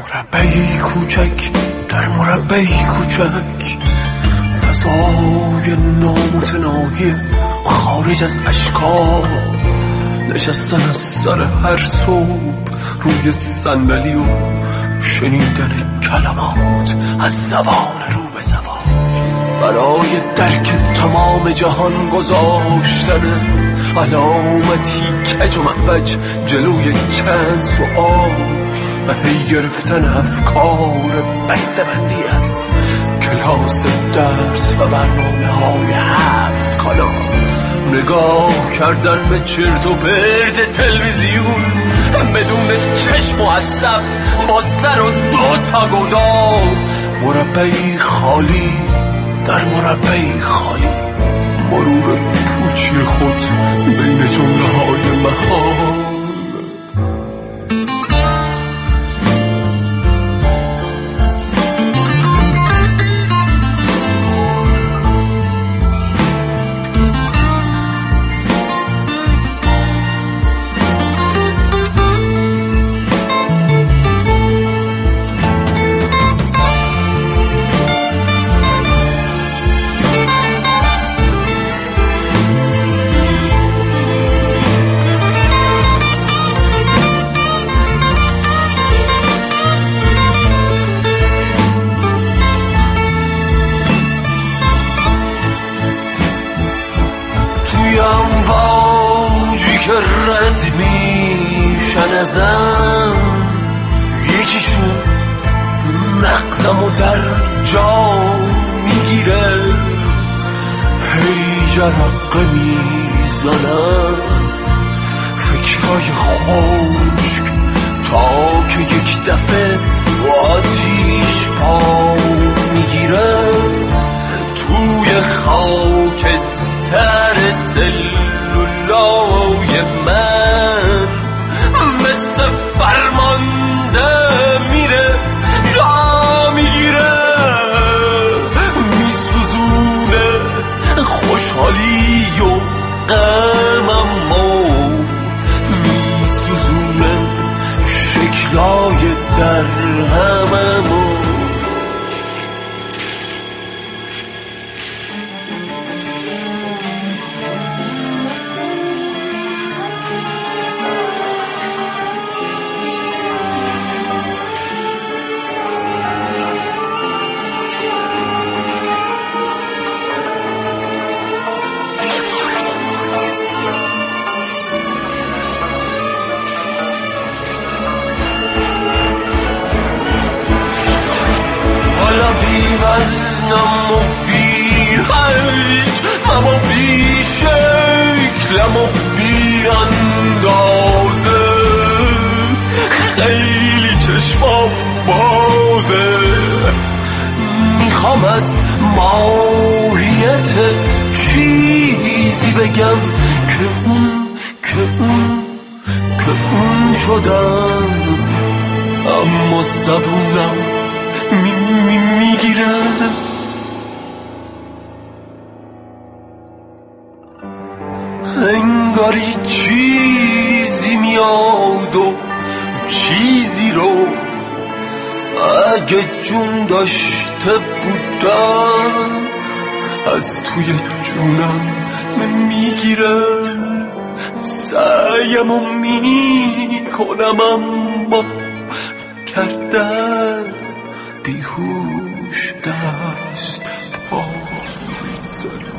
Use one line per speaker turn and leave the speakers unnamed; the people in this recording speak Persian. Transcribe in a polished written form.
مربعی کوچک در مربعی کوچک، فضای نامتناهی خارج از اشکال، نشستن از سر هر صبح روی صندلی و شنیدن کلمات از زبان رو به زبان، برای درک تمام جهان گذاشتن علامتی کج و معوج جلوی چند سؤال و هی گرفتن افکار بسته‌بندی از کلاس درس و برنامه های 7 کانال، نگاه کردن به چرت و پرت تلویزیون بدون چشم معصب با سر و 2 تا گودال، مربعی خالی در مربعی خالی، مرور پوچی خود بین جمله های محال. واجی که رد میشن ازم، یکیشون نقصم و در جا میگیره، هی جرقه میزنم فکرهای خشک تا که یک دفعه آتیش پا میگیره، توی خاکستر سلولای من مثل فرمانده میره جا میگیره، میسوزونه خوشحالی و غمم و میسوزونه شکلای در همم و وزنم و بی حجمم و بی شکلم و بی اندازه، خیلی چشمام بازه، میخوام از ماهیت چیزی بگم که اون شدم، اما زبونم میگیره، انگاری چیزی میاد و چیزی رو اگه جون داشته بودم از توی جونم میگیره، سعیمو میکنم اما کردم بیهوش دست پا میزنم.